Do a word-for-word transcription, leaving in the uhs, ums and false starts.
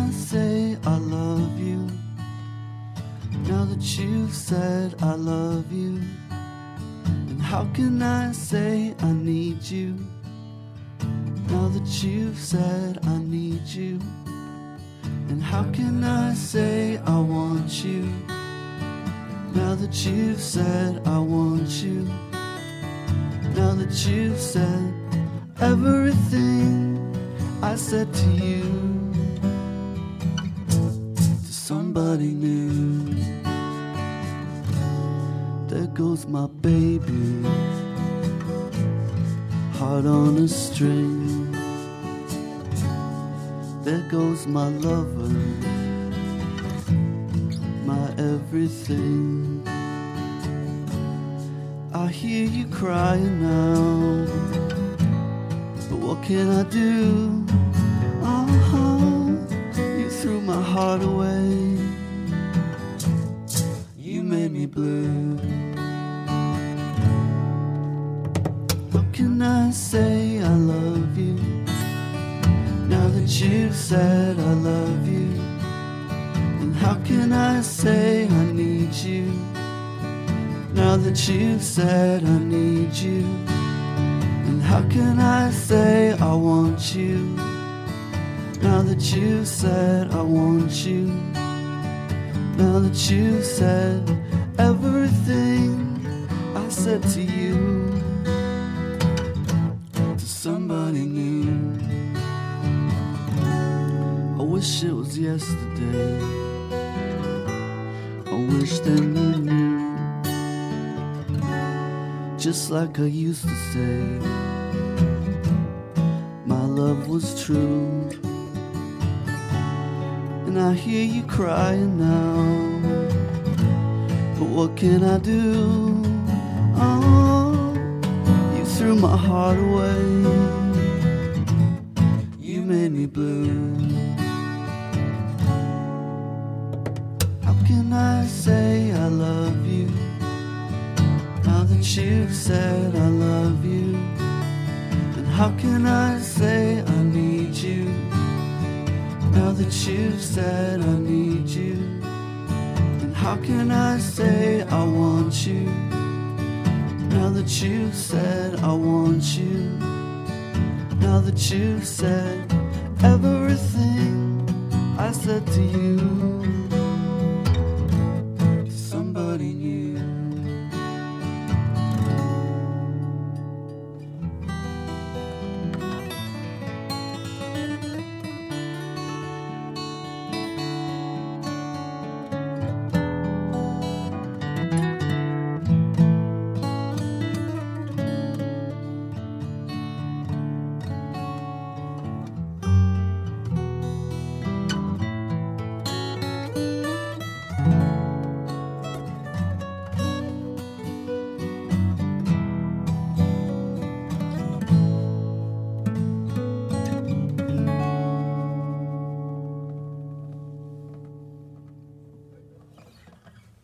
I say I love you? Now that you've said I love you. And how can I say I need you? Now that you've said I need you. And how can I say I want you? Now that you've said I want you. Now that you've said everything I said to you, to somebody new. There goes my baby, heart on a string. There goes my lover, my everything. I hear you crying now, but what can I do? Uh-huh. You threw my heart away. You made me blue. How can I say I love you? Now that you've said I love you. And how can I say I need you? Now that you've said I need you. And how can I say I want you? Now that you've said I want you. Now that you've said everything I said to you, to somebody new. I wish it was yesterday. I wish then you knew, just like I used to say, my love was true. And I hear you crying now, but what can I do? Oh, you threw my heart away. You made me blue. How can I say I love you? Now that you've said I love you. And how can I say I need you? Now that you've said I need you. And how can I say I want you? Now that you've said I want you. Now that you've said everything I said to you.